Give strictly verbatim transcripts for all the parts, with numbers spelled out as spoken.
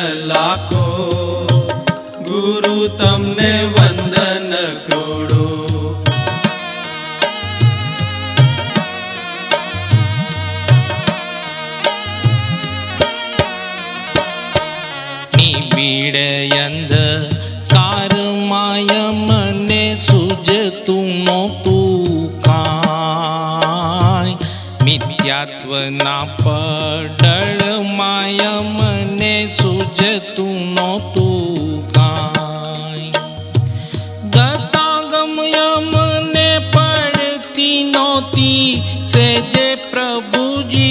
लाखो, गुरु तमने वंदन करोड़ो। निबिड़ अंधकार माया मने सूझतु नोतु काई, मिथ्यात्व ना पडळ माया मने सूझतु नोतु काई। गतागम यमने पड़ती नोती सेजे प्रभुजी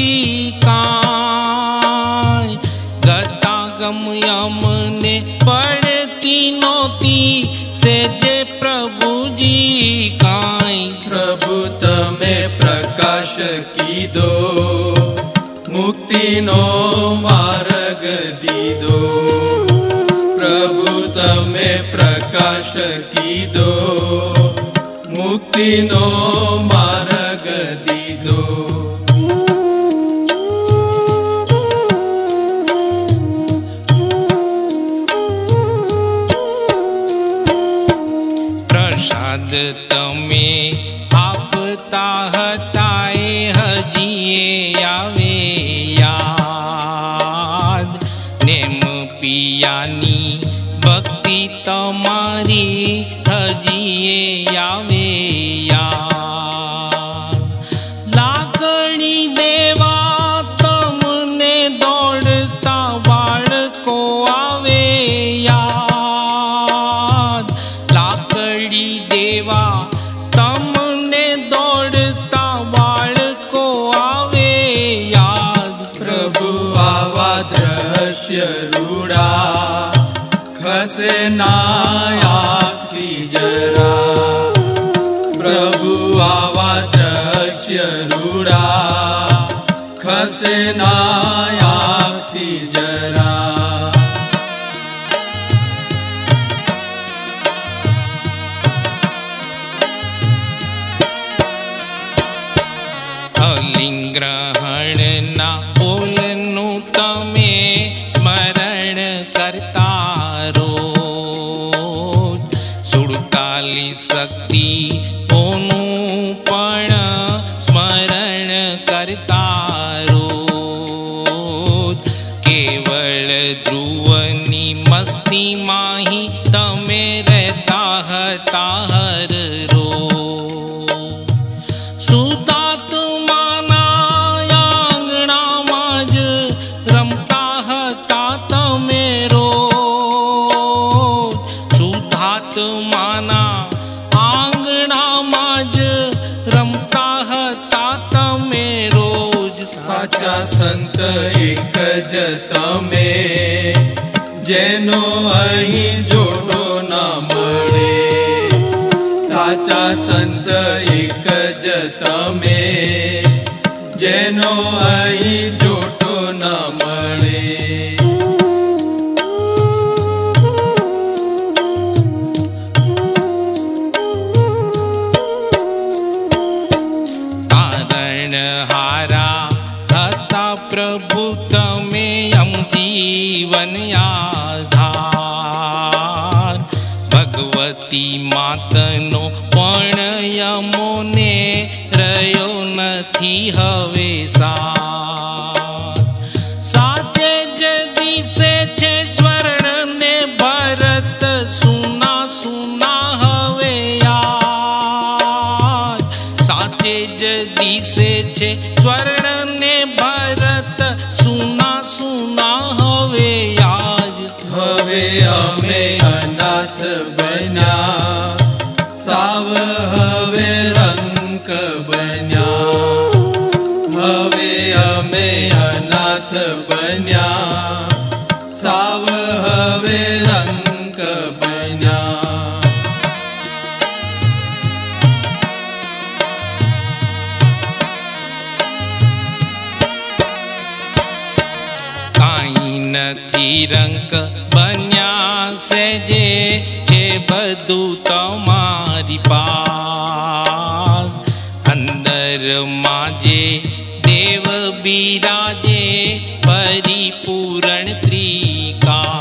काई। गतागम यमने पड़ती नोती सेजे प्रभुजी काई। प्रभु तमे प्रकाश कीधो, मुक्ति नो मार्ग दीधो। प्रभु तमे प्रकाश कीधो, मुक्ति नो मार्ग दीधो। प्रसाद तमे आपता हताए हजिए आवे याद। नेम पियानी भक्ति तमारी हजिए आवे याद। लाकड़ी देवा तमने दौड़ता बाळको आवे याद। लाकड़ी देवा तमने दौड़ता बाळको आवे याद। प्रभु आवा दृश्य रूड़ा, खसे नायाक्ति जरा। प्रभु आवा दृश्य रूड़ा, खसे नायाक्ति जरा। अलिंग्रहण ना बोलनु तमे स्मरण करता रोज। सुड़तालीस शक्ति ओनु पण स्मरण करता रोज। केवल ध्रुवनी मस्ती माही तमे रहता हता हर रोज। सुदात्माना आंगणा माज रमता हता तमे रोज। सुदात्माना आंगणा माज रमता हता तमे रोज। साचा संत एक ज तमे, जेनो अहीं जोड़ो न मळे। साचा संत एक ज तमे, जेनो अहीं जोड़ो न मळे। तारण हारा हता प्रभु तमे अम जीवन आधार। भगवती मातनो पण यमोने रयो नथी हवे साथ। साचे जदी से छे स्वर्ण ने भरत, सुना सुना हवे याद। साचे जदी से छे स्वर्ण ने भरत, सुना सुना हवे याद। हवे अमे अनाथ बन्या, साव हवे रंक बन्या। हवे अमे अनाथ बन्या, साव हवे रंक बन्या। काई नथी रंक बन्या सेजे छे बधु तमारी पास। अंदर माजे देव बिराजे परिपूर्ण त्रिका।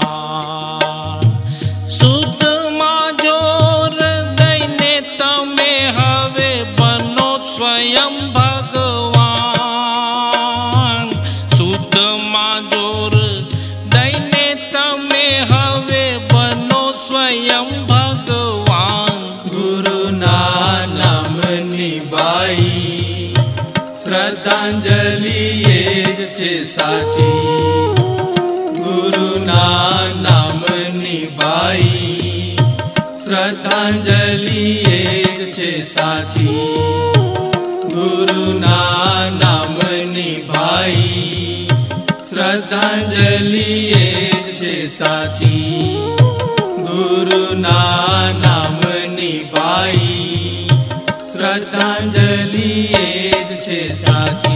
શ્રદ્ધાંજલિ એ જ છે સાચી, ગુરુના નામની ભાઈ શ્રદ્ધાંજલિ એ જ છે સાચી, ગુરુના નામની ભાઈ શ્રદ્ધાંજલિ એ જ છે સાચી, ગુરુના નામની ભાઈ શ્રદ્ધાંજલિ એ જ છે સાચી.